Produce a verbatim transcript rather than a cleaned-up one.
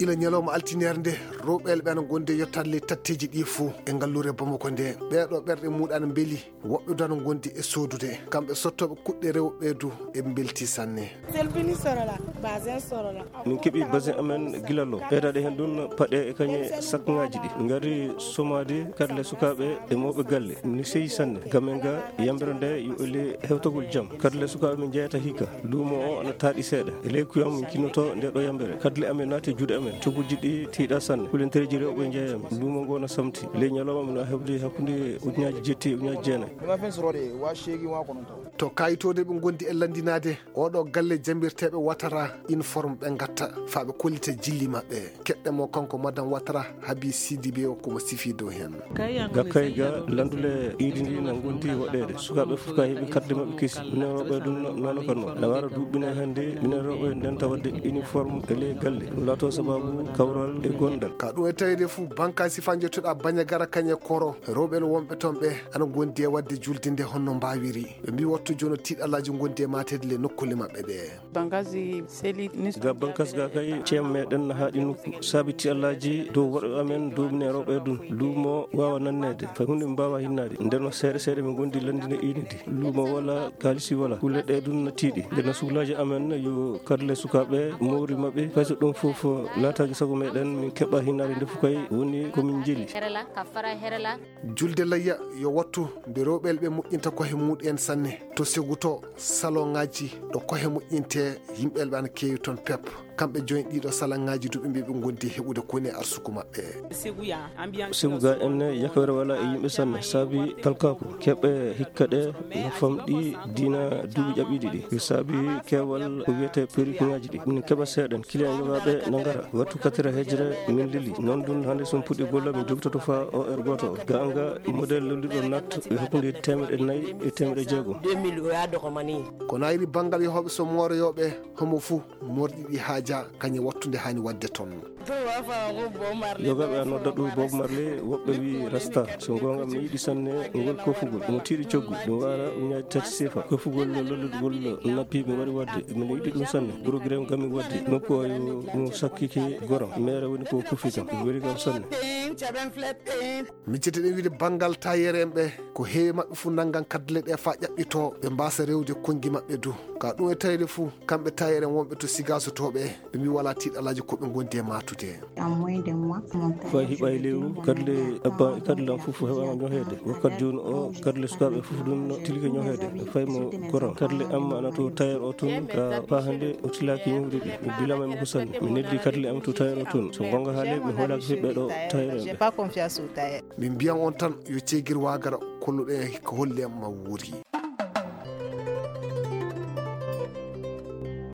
ila ñalawma altinere nde rewɓeɓe ɓe ana gondi yettade ley tatteji ɗi fou e ngallure Bamako nde ɓeɗo ɓerɗe muɗane beeli woɓɓe dano gondi e sodude kamɓe sottoɓe kuɗɗe rewɓe du e belti sanne selbini sorola basin sorola min keeɓi basin amen guilalo ɓeydade hen ɗum paɗe e kañe sakŋaji ɗi gari somade kadle sukaɓe e mawɓe galle ni seyi sanne gamen ga yambere nde yo ele hewtogol jaam kadle sukaɓe min jeyata hikka luumo o ana taaɗi seeɗa e ley kuyam min kinnoto nde ɗo yambere kadle amen naati juuɗe amen cogguji ɗi tiiɗa sanne kulentereji rewɓe jeeyami luumo ngo na samti ley ñalawma min heɓde hakkude ujunaji jetti e ujunaji jeenayyi to kayitode ɓe gondi e landinade oɗo galle jambirteɓe Ouattara uniforme ɓe gatta faaɓe kollita jilli mabɓe keɗɗemo kanko madame Ouattara Habi Sidibé o komo sifi dow hen gakkay ga landule iidi ndi na gondi waɗede sukaɓe fof ka heeɓi carte mabɓe kesi minen rewɓe ɗum nono kanno na wara duuɓine hande minen rewɓe ndenta wadde uniforme e ley galle ɗum laato sababu kawral e gonɗal ka ɗum e tawide fou banque sifa jettoɗa Bandiagara kañe koro rewɓe no wonɓe toon ɓe ana gondi e wadde julde nde honno mbawiri ɓe mbi wattu joni tiiɗalaji gondi e matede le nokkule mabɓe ɗe bangaji seli ga bankas ga kay ceem meɗen haaɗi nokku saabi tiiɗalaji dow woɗɓe amen dow minen rewɓe ɗum luumo wawa nannede fa hunde min mbawa hinnade nden no seeɗa seeɗa min gondi landine inidi luumo wala kalisi wala kulle ɗe ɗum no tiiɗi nden suhlaji amen yo kadle sukaɓe mawri mabɓe fayso ɗum foof laataji sago meɗen min keɓɓa hinnade nde fof kay woni komin jeli julde layya yo wattu nde rewɓeɓe ɓe moƴƴinta kohe muɗen sanne to siguto salon ngaji ɗo kohe moƴƴinte yimɓeɓe ana keewi toon pep kamɓe joni ɗiɗo salaŋaji duɓe mbi ɓe gondi heɓude koni e arsuku mabɓe sigu ga enne yakawere wala e yimɓe sanne saabi talkaku keɓe hikka ɗe no famɗi dina duuɓi ƴaɓiɗi ɗi saabi kewal ko wiyete péricuŋaji ɗi min keɓa seeɗen client yogaɓe no gara wattu katira hejre min lili noon ɗum hande somi puɗɗi golla min jogtoto fa o heure goto o ga anga modèle lolliɗo natta e hakkude temedde nayyi e temedde jeegom ko nayri banggal yahoɓe so moroyoɓe homo fou morɗiɗi haaja kañe wattude hani wadde toon yogaɓe a nodda ɗo Bob Marley woɓɓe wi rasta so gonga mi yiɗi sanne ngol kofugol omo tiiɗi coggu ɗum wara uñaji tati sifa kofugol lolludgol nappi mi waɗi wadde min yiɗi ɗum sanne programme kam mi waddi nokku o yo mo sakkiki goram maire woni ko kofi kam weli kam sanne miccete ɗen wiide banggal tayere en ɓe ko heewi mabɓe fou naggan kadle ɗe fa ƴaɓɓito ɓe mbasa rewde kongui mabɓe du ka ɗum e tawide fou kamɓe tayere en wonɓe to sigasotoɓe ɓe mbi wala tiiɗalaji koɓe gondi e matude fa hiɓa e lewru kadle abba e kadle am foof heɓama ñohede wakkati joni o kadle sukaɓe foof ɗum no tilike ñohede faymo goran kadle am ana to tayere o toon ka pa hande o tilaki ñowri ɗi mi dilama e ko sanne mi neddi kadle am to tayere o toon so gonga haale mi hoolaki heɓɓe ɗo tayere min mbiyan on tan yo ceegir wagara kolluɗen hikka holle ma wuuri